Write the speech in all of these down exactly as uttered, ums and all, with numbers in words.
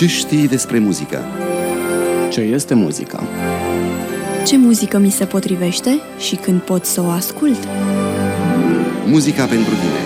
Ce știi despre muzică? Ce este muzica? Ce muzică mi se potrivește și când pot să o ascult? Muzica pentru tine.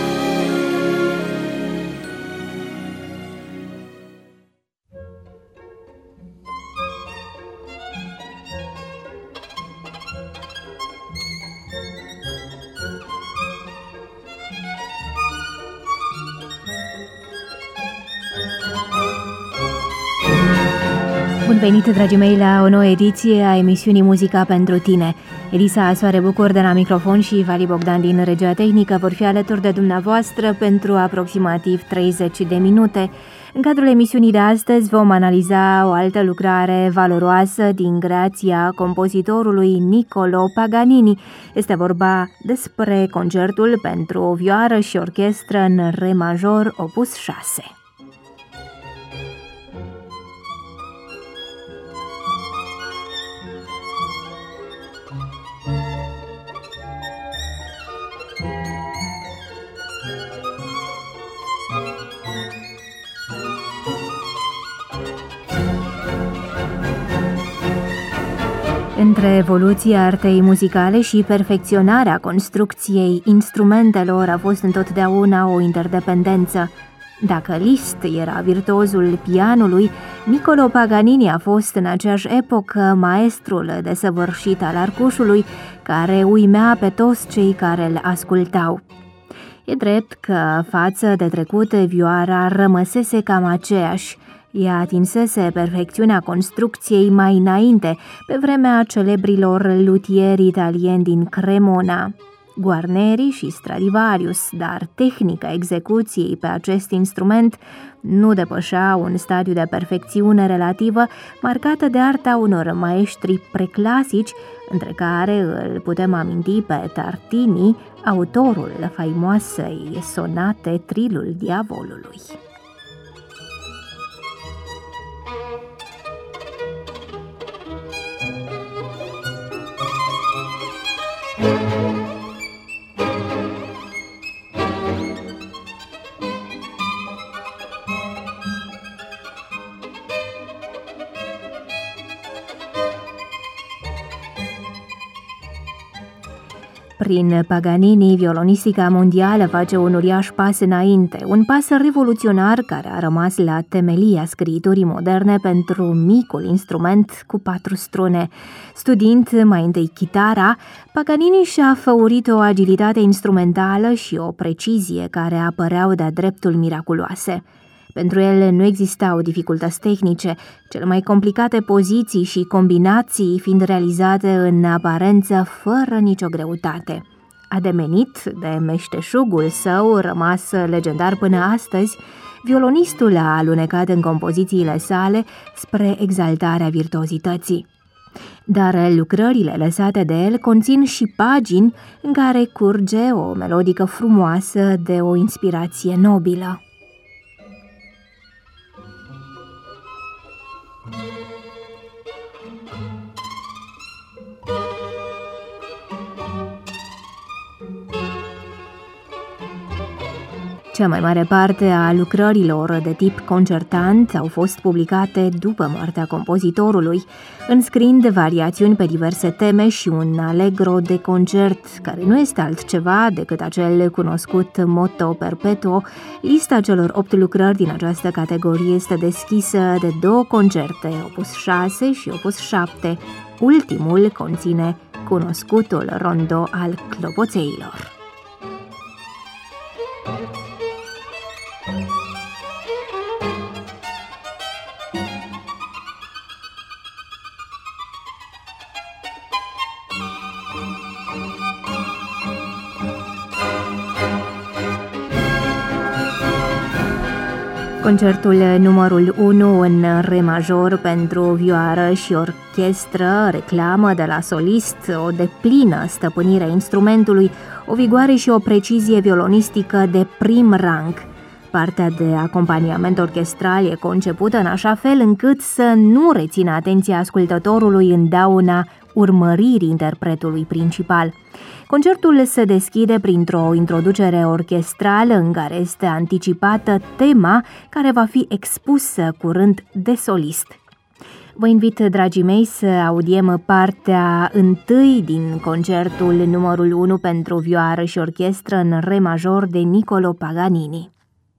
Bun venit, dragii mei, la o nouă ediție a emisiunii Muzica pentru tine. Elisa Soare Bucur de la microfon și Vali Bogdan din regia tehnică vor fi alături de dumneavoastră pentru aproximativ treizeci de minute. În cadrul emisiunii de astăzi vom analiza o altă lucrare valoroasă din creația compozitorului Niccolò Paganini. Este vorba despre concertul pentru vioară și orchestră în re major, opus șase. Între evoluția artei muzicale și perfecționarea construcției instrumentelor a fost întotdeauna o interdependență. Dacă Liszt era virtuozul pianului, Niccolò Paganini a fost în aceeași epocă maestrul desăvârșit al arcușului, care uimea pe toți cei care îl ascultau. E drept că, față de trecut, vioara rămăsese cam aceeași. Ea atinsese perfecțiunea construcției mai înainte, pe vremea celebrilor luthieri italieni din Cremona, Guarneri și Stradivarius, dar tehnica execuției pe acest instrument nu depășea un stadiu de perfecțiune relativă marcată de arta unor maestri preclasici, între care îl putem aminti pe Tartini, autorul faimoasei sonate Trilul Diavolului. Prin Paganini, violonistica mondială face un uriaș pas înainte, un pas revoluționar care a rămas la temelia scriiturii moderne pentru micul instrument cu patru strune. Studiind mai întâi chitara, Paganini și-a făurit o agilitate instrumentală și o precizie care apăreau de-a dreptul miraculoase. Pentru el nu existau dificultăți tehnice, cele mai complicate poziții și combinații fiind realizate în aparență fără nicio greutate. Ademenit de meșteșugul său, rămas legendar până astăzi, violonistul a alunecat în compozițiile sale spre exaltarea virtuozității. Dar lucrările lăsate de el conțin și pagini în care curge o melodică frumoasă de o inspirație nobilă. Cea mai mare parte a lucrărilor de tip concertant au fost publicate după moartea compozitorului, înscriind variațiuni pe diverse teme și un allegro de concert, care nu este altceva decât acel cunoscut motto perpetuo. Lista celor opt lucrări din această categorie este deschisă de două concerte, opus șase și opus șapte. Ultimul conține cunoscutul rondo al clopoțeilor. Concertul numărul unu în re major pentru vioară și orchestră reclamă de la solist o deplină stăpânire a instrumentului, o vigoare și o precizie violonistică de prim rang. Partea de acompaniament orchestral e concepută în așa fel încât să nu rețină atenția ascultătorului în dauna urmăririi interpretului principal. Concertul se deschide printr-o introducere orchestrală în care este anticipată tema care va fi expusă curând de solist. Vă invit, dragii mei, să audiem partea întâi din concertul numărul unu pentru vioară și orchestră în re major de Niccolò Paganini.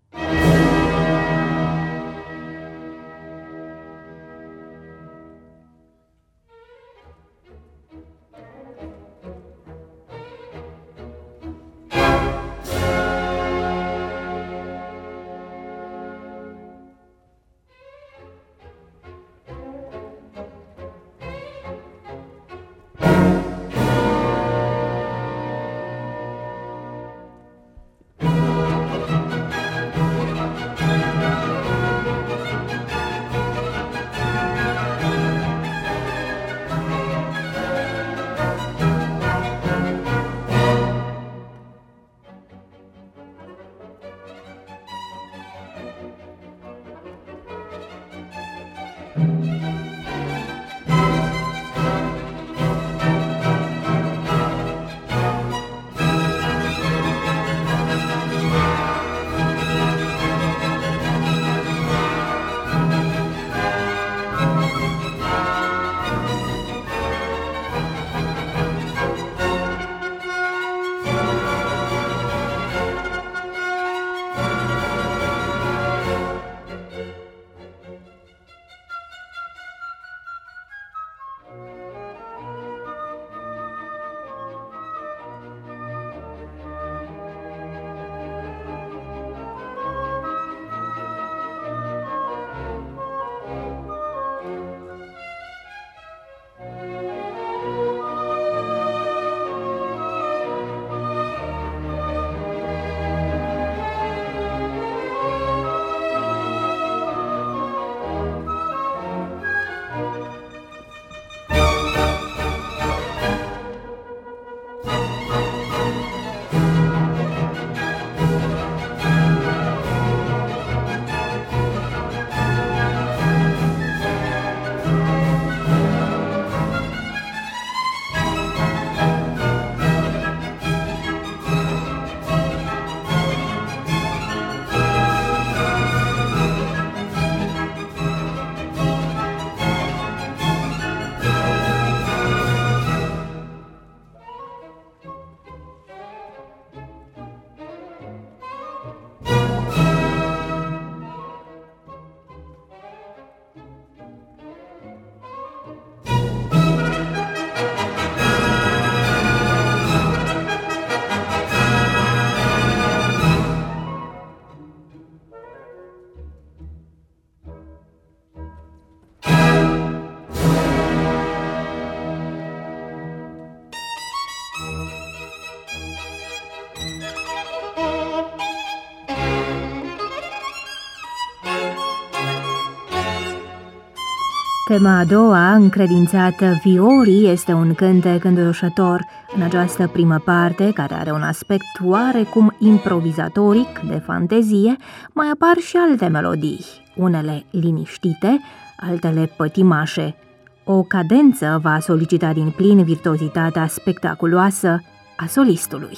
Tema a doua, încredințată viorii, este un cântec înduioșător. În această primă parte, care are un aspect oarecum improvizatoric, de fantezie, mai apar și alte melodii, unele liniștite, altele pătimașe. O cadență va solicita din plin virtuozitatea spectaculoasă a solistului.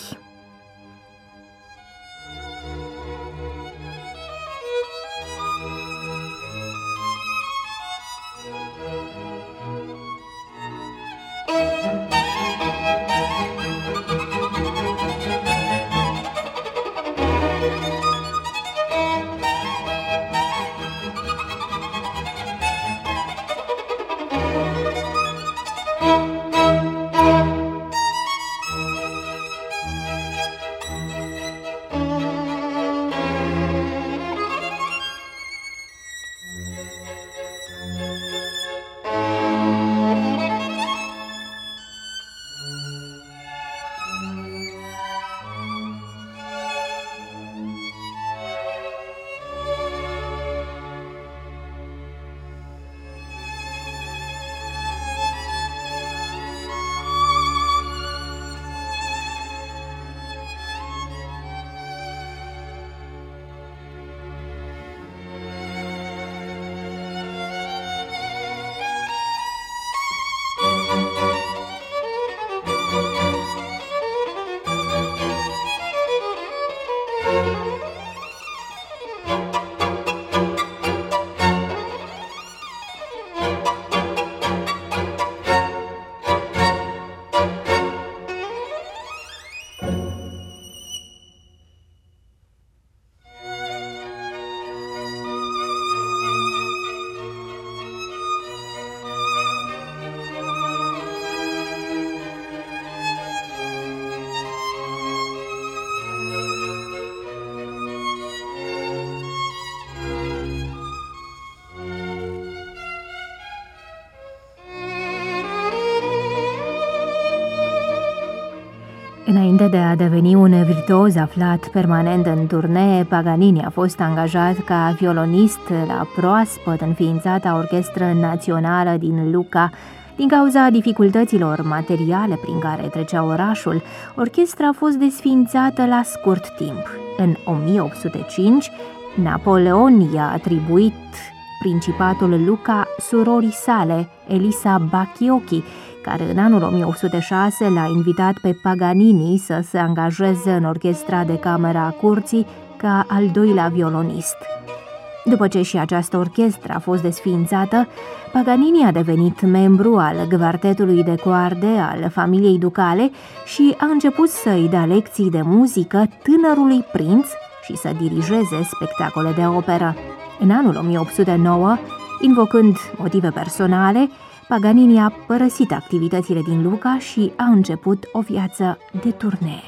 Înainte de a deveni un virtuoz aflat permanent în turnee, Paganini a fost angajat ca violonist la proaspăt înființata Orchestră Națională din Lucca. Din cauza dificultăților materiale prin care trecea orașul, orchestra a fost desființată la scurt timp. În o mie opt sute cinci, Napoleon i-a atribuit Principatul Lucca surorii sale, Elisa Bacchiocchi, care în anul o mie opt sute șase l-a invitat pe Paganini să se angajeze în orchestra de cameră a curții ca al doilea violonist. După ce și această orchestră a fost desființată, Paganini a devenit membru al gvartetului de coarde al familiei ducale și a început să-i dea lecții de muzică tânărului prinț și să dirigeze spectacole de operă. În anul o mie opt sute nouă, invocând motive personale, Paganini a părăsit activitățile din Lucca și a început o viață de turnee.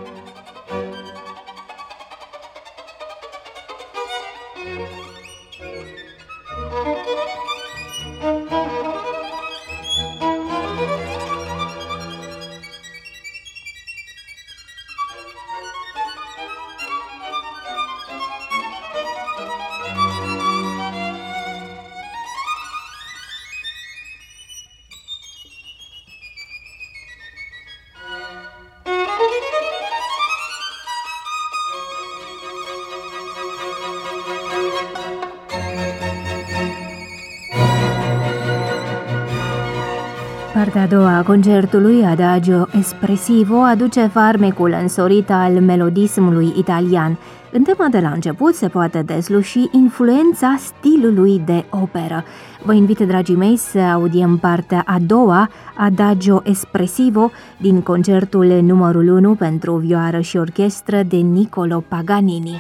Partea a doua a concertului, Adagio Espressivo, aduce farmecul însorit al melodismului italian. În tema de la început se poate desluși influența stilului de operă. Vă invit, dragii mei, să audiem partea a doua, Adagio Espressivo, din concertul numărul unu pentru vioară și orchestră de Niccolò Paganini.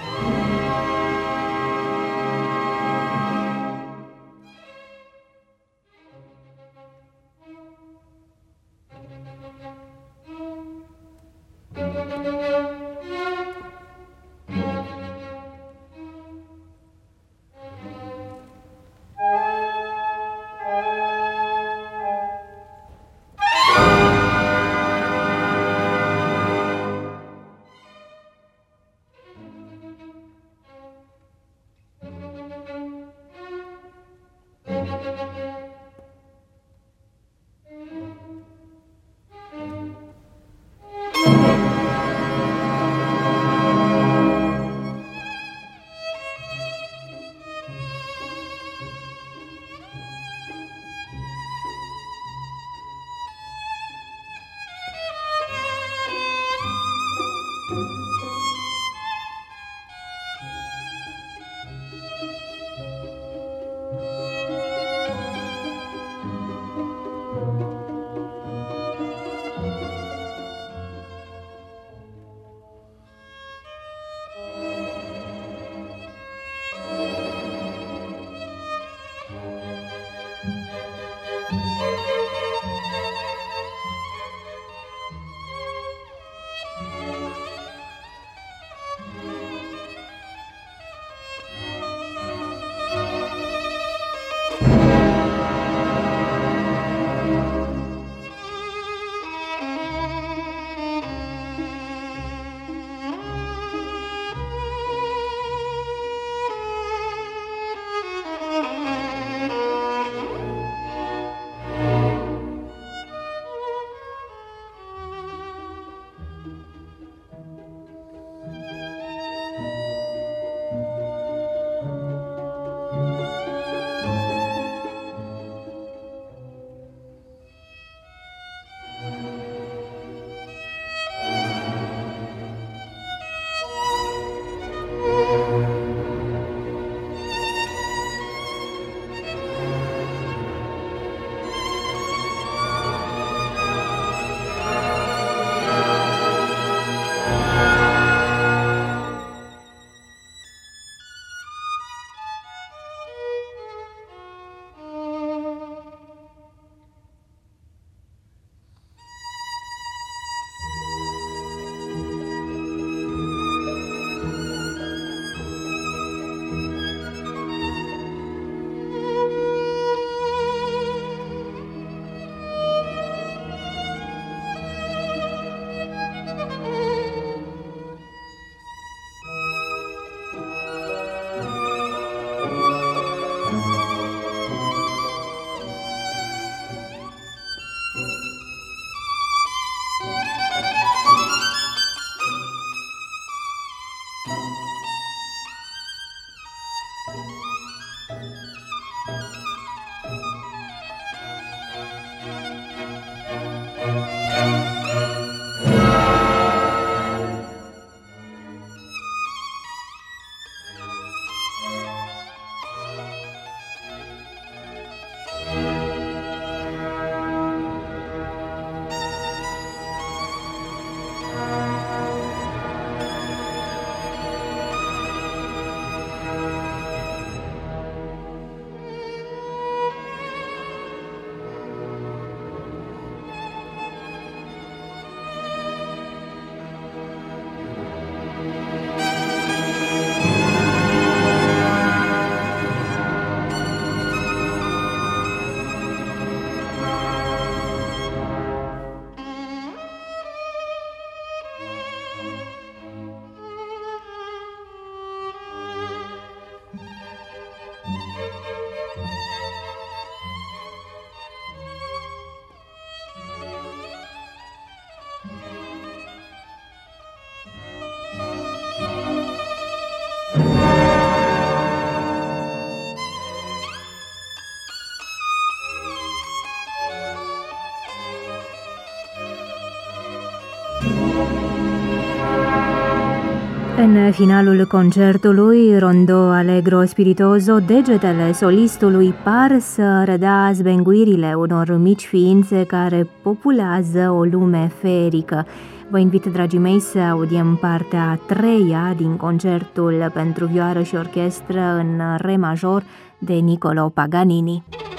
În finalul concertului, Rondo Allegro Spiritoso, degetele solistului par să redea zbenguirile unor mici ființe care populează o lume feerică. Vă invit, dragii mei, să audiem partea a treia din concertul pentru vioară și orchestră în re major de Niccolò Paganini.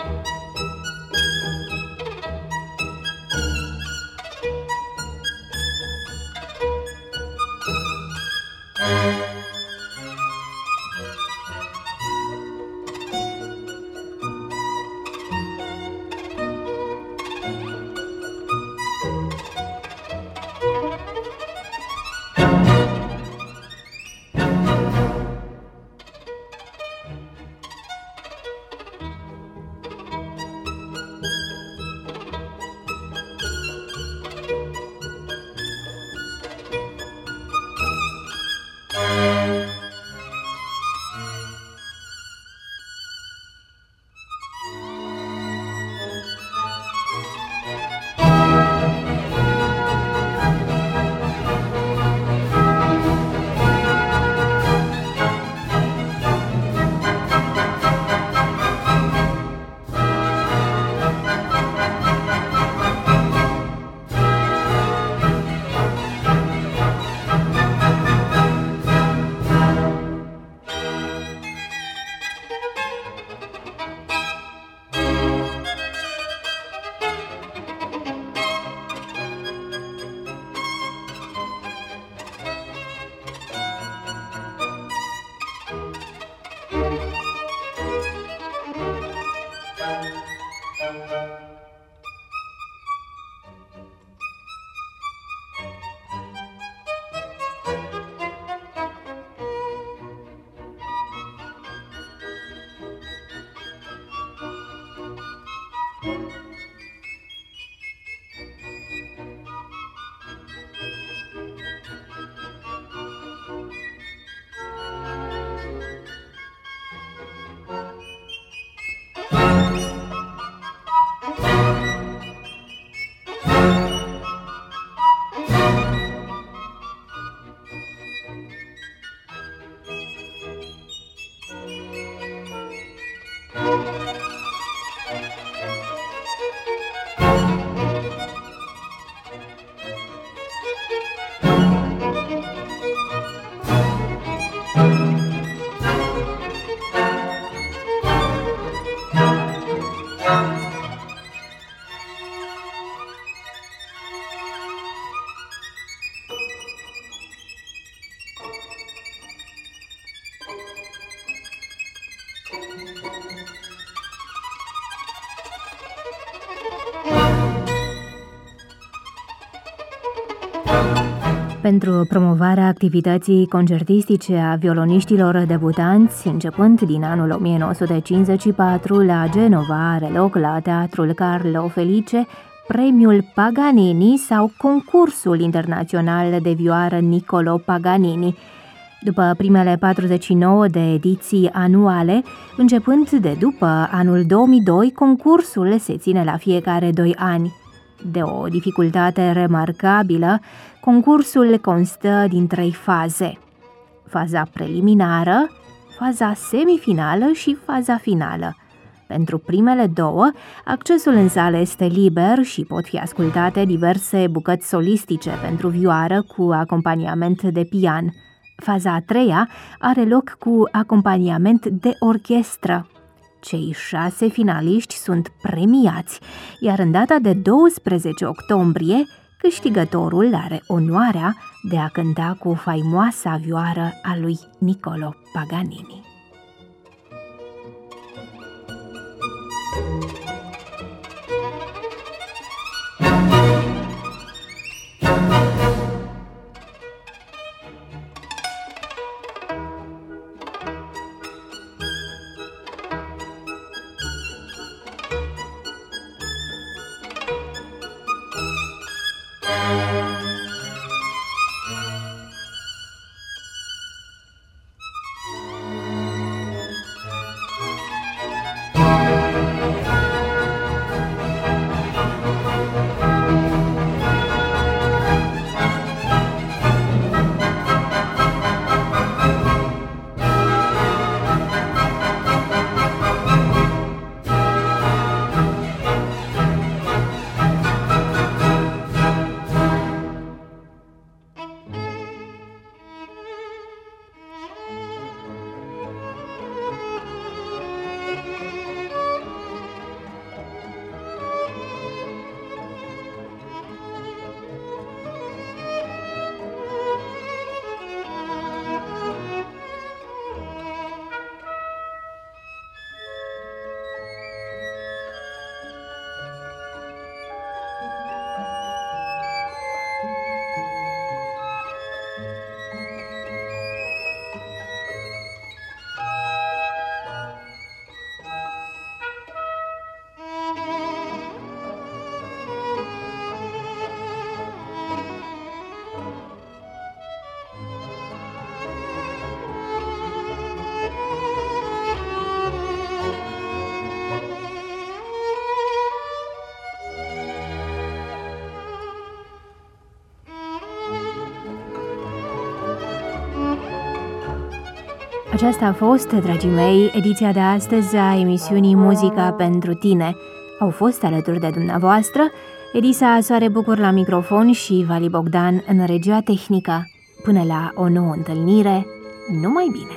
Pentru promovarea activității concertistice a violoniștilor debutanți, începând din anul o mie nouă sute cincizeci și patru, la Genova are loc la Teatrul Carlo Felice Premiul Paganini sau Concursul Internațional de Vioară Niccolò Paganini. După primele patruzeci și nouă de ediții anuale, începând de după anul două mii doi, concursul se ține la fiecare doi ani. De o dificultate remarcabilă, concursul constă din trei faze: faza preliminară, faza semifinală și faza finală. Pentru primele două, accesul în sală este liber și pot fi ascultate diverse bucăți solistice pentru vioară cu acompaniament de pian. Faza a treia are loc cu acompaniament de orchestră. Cei șase finaliști sunt premiați, iar în data de douăsprezece octombrie, câștigătorul are onoarea de a cânta cu faimoasa vioară a lui Niccolò Paganini. Aceasta a fost, dragii mei, ediția de astăzi a emisiunii Muzica pentru tine. Au fost alături de dumneavoastră Elisa Soare Bucur la microfon și Vali Bogdan în regia tehnică. Până la o nouă întâlnire, numai bine!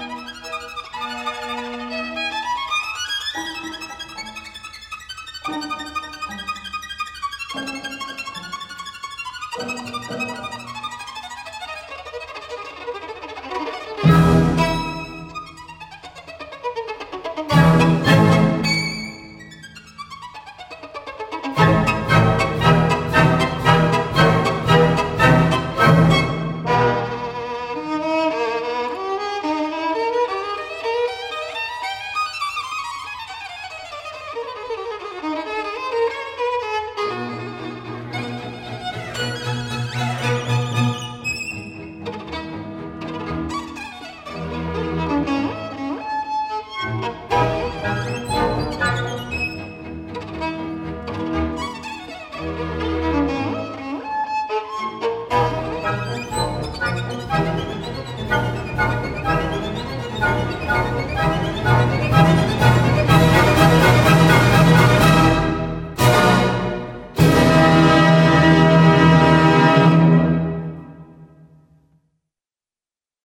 Thank you.